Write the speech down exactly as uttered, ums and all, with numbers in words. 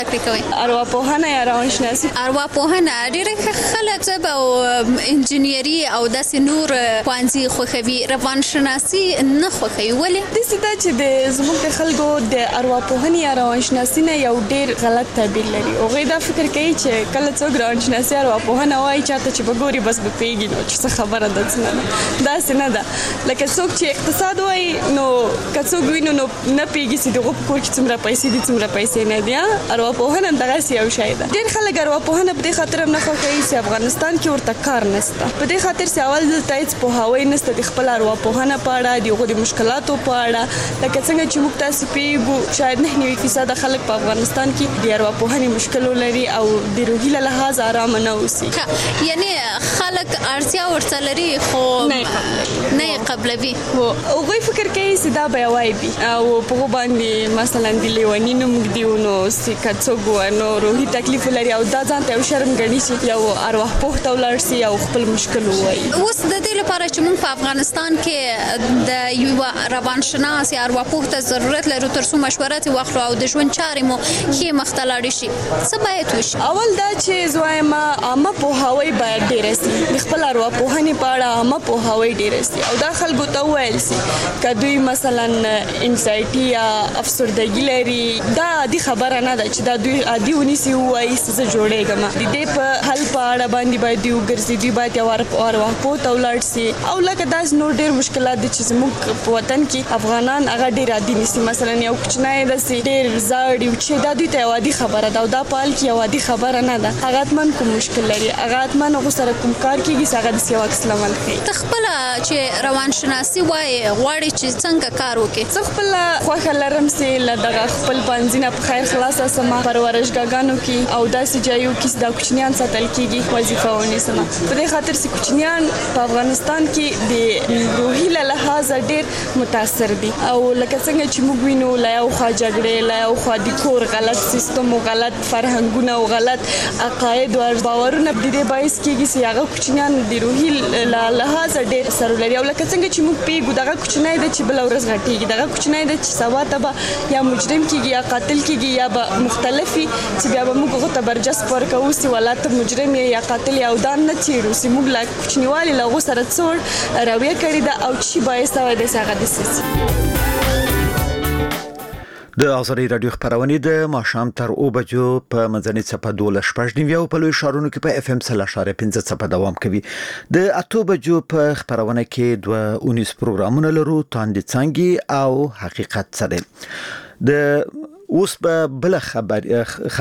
کوي؟ ارواپوهنه یا روانشناسي. ارواپوهنه ډېر خلک طب او انجینری او داسې نور پوهنځي خوښوي، روانشناسي نه خوښوي. ولې؟ داسې ده چې د زموږ د خلکو د ارواپوهنې یا روانشناسي نه یو ډېر غلط تعبیر لري. هغوی دا فکر کوي چې کله څوک روانشناسي ارواپوهنه وایي چاته چې به ګوري بس به پوهېږي نو چې څه خبره ده څه نه ده. داسې نه ده. لکه څوک چې اقتصاد وایي نو که څوک وینو نو نه پوهېږي چې د هغو په کور کې څومره پیسې دي څومره پیسې نه دي. ارواپوهنه هم دغسې یو شی ده. ډېر خلک ارواپوهنه په دې خاطر هم نه خوښوي چې افغانستان کې ورته کار نشته. په دې خاطر چې اول دلته هېڅ پوهاوی نشته د خپل ارواپوهنه په اړه، د هغو د مشکلاتو په اړه. لکه څنګه چې موږ تاسې پوهېږو شاید نه نوي فیصده خلک په افغانستان کې د ارواپوهنې مشکل ولري او د روحي له لحاظه ارامه نه اوسي. یعنی خلک اړتیا ورته لري خو نه یې قبلوي. هغوی فکر کوي چې دا به یو عیب وي او په هغو باندې مثلا د لیوني نوم ږدي نو که څوک نو روحي تکلیف ولري او دا ځان ته یو شرم ګڼي چې یو ارواپوه ته ولاړ شي او خپل مشکل ووایي. اوس د دې لپاره چې موږ په افغانستان کې د یو روانشناس یا ارواپوه ته ضرورت لرو تر څو مشوره ترې واخلو او د ژوند چارې مو ښې مخ ته لاړې شي، څه باید وشي؟ اول دا چې زه وایم عامه پوهاوی باید ډېره سي. د خپل ارواپوهنې په اړه عامه پوهاوی ډېره سي او دا خلکو ته وویل سي که دوی مثلا انزایټي یا افسردګي لري دا عادي خبره نه ده چې دا دوی عادي ونیسي ووایي چې زه جوړېږم. د دې په حل په اړه باندې باید دوی وګرځي، دوی باید یو ارواپوه ته ولاړ سي. او لکه داسې نور ډېر مشکلات دي چې زموږ په وطن کې افغانان هغه ډېر عادي نیسي. مثلا یو کوچنی داسې ډېر زاړي چې دا دوی ته یو عادي خبره ده او دا په حال کې یو عادي خبره نه ده. هغه حتما کوم مشکل لري، هغه حتما هغو سره کوم کار کېږي چې هغه داسې یو عکس العمل ښیي. ته خپله چې روانشناسي وایې غواړې چې څنګه کار وکړې؟ زه خپله خوښه لرم چې له دغه خپل پوهنځي نه په خیر خلاصه سم، پرورشګاګانو کې او داسې ځایو کې چې دا کوچنیان ساتل کېږي وظیفه ونیسم. په دې خاطر چې کوچنیان په افغانستان کې د روحي له لحاظه ډېر متاثر دي او لکه څنګه چې موږ وینو له یو خوا جګړې، له یو خوا د کور غلط سیستم او غلط فرهنګونه او غلط عقاید او باورونه د دې باعث کېږي چې هغه کوچنیان د روحي له لحاظه ډېر اثر ولري. او لکه څنګه چې موږ پوهېږو دغه کوچنی دی چې بله ورځ غټېږي، دغه کوچنی دی چې سبا ته به یا مجرم کېږي یا قاتل کېږي یا به مختلفي چې بیا به موږ هغو ته برجست ورکوو چې والله ته مجرم یا قاتل یا او دا نه څېړو چې موږ له کوچنیوالي له هغو سره څه رویه کړې ده او چې باعث شوی دی چې هغه داسې شي. د آزادۍ راډیو خبرونه د ماښام تر اوه بجو په منځنۍ څپه دولس شپږ نیمه او په لوی ښارونو کې په اف ام سل اشاریه پنځه څپه دوام کوي. د اته بجو په خبرونه کې دوه اونیس پروګرامونه لرو، تاندې څنګه او حقیقت سره. د اوس په بل خبر